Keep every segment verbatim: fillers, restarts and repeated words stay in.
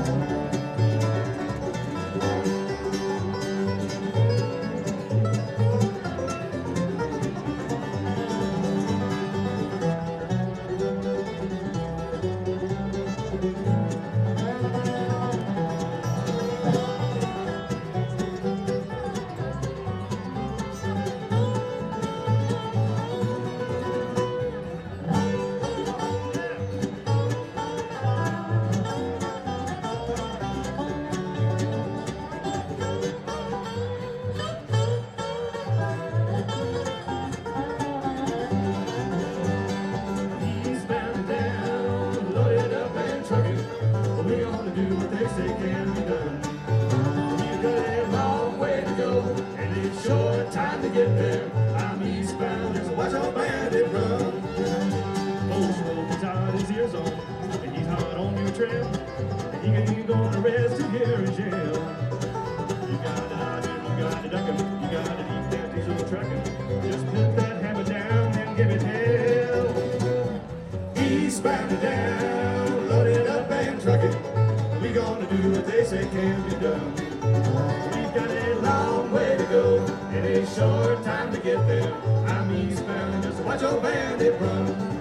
Eastbound and down, loaded up and trucking. We're gonna do what they say can be done. We've got a long way to go, and it's short time to get there. I'm eastbound, just watch our bandit run. Old Smoky's out his ears on, and he's hot on your trail. And he ain't gonna rest till here in jail. You gotta dodge him, you gotta duck him, you gotta eat that diesel trucking. Just put that hammer down and give it hell. Eastbound and down, loaded up and trucking. We gonna do what they say can be done. We've got a long way to go, and a short time to get there. I'm eastbound, just watch your bandit run.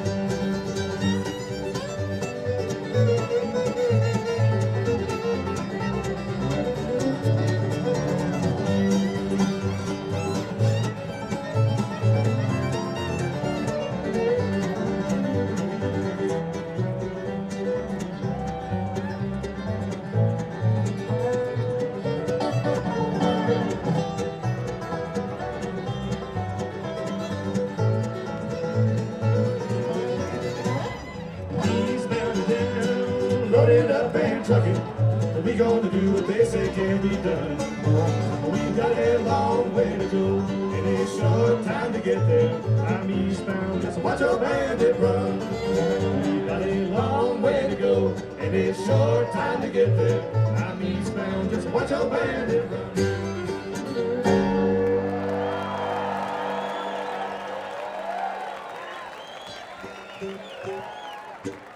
Loaded up and trucking, we gonna do what they say can be done. We've got a long way to go, and a short time to get there. I'm eastbound, just watch our bandit run. We've got a long way to go, and a short time to get there. I'm eastbound, just watch our bandit run.